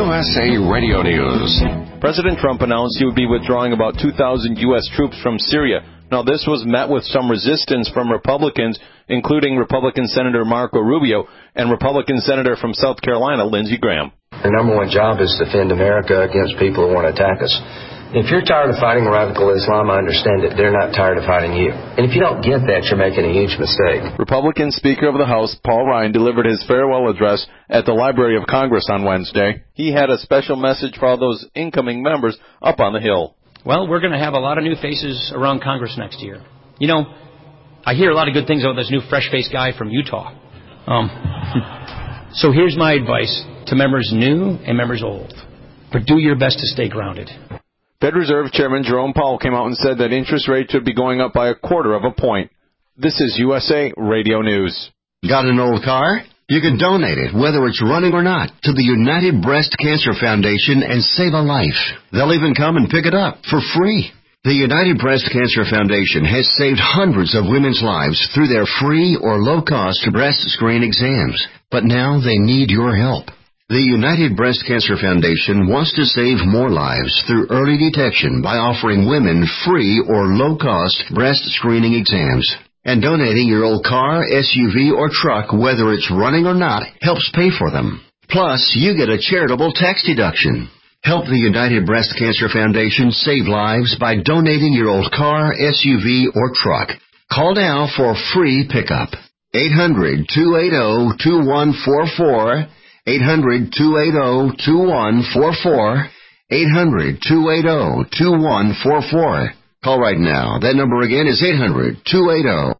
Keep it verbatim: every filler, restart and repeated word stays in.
S A Radio News. President Trump announced he would be withdrawing about two thousand U S troops from Syria. Now, this was met with some resistance from Republicans, including Republican Senator Marco Rubio and Republican Senator from South Carolina, Lindsey Graham. Our number one job is to defend America against people who want to attack us. If you're tired of fighting radical Islam, I understand that they're not tired of fighting you. And if you don't get that, you're making a huge mistake. Republican Speaker of the House, Paul Ryan, delivered his farewell address at the Library of Congress on Wednesday. He had a special message for all those incoming members up on the Hill. Well, we're going to have a lot of new faces around Congress next year. You know, I hear a lot of good things about this new fresh-faced guy from Utah. Um, so here's my advice to members new and members old. But do your best to stay grounded. Fed Reserve Chairman Jerome Powell came out and said that interest rates should be going up by a quarter of a point. This is U S A Radio News. Got an old car? You can donate it, whether it's running or not, to the United Breast Cancer Foundation and save a life. They'll even come and pick it up for free. The United Breast Cancer Foundation has saved hundreds of women's lives through their free or low-cost breast screen exams. But now they need your help. The United Breast Cancer Foundation wants to save more lives through early detection by offering women free or low-cost breast screening exams. And donating your old car, S U V, or truck, whether it's running or not, helps pay for them. Plus, you get a charitable tax deduction. Help the United Breast Cancer Foundation save lives by donating your old car, S U V, or truck. Call now for free pickup. eight hundred, two eight zero, two one four four. eight hundred, two eight zero, two one four four. eight hundred, two eight zero, two one four four. Call right now. That number again is eight hundred, two eight zero,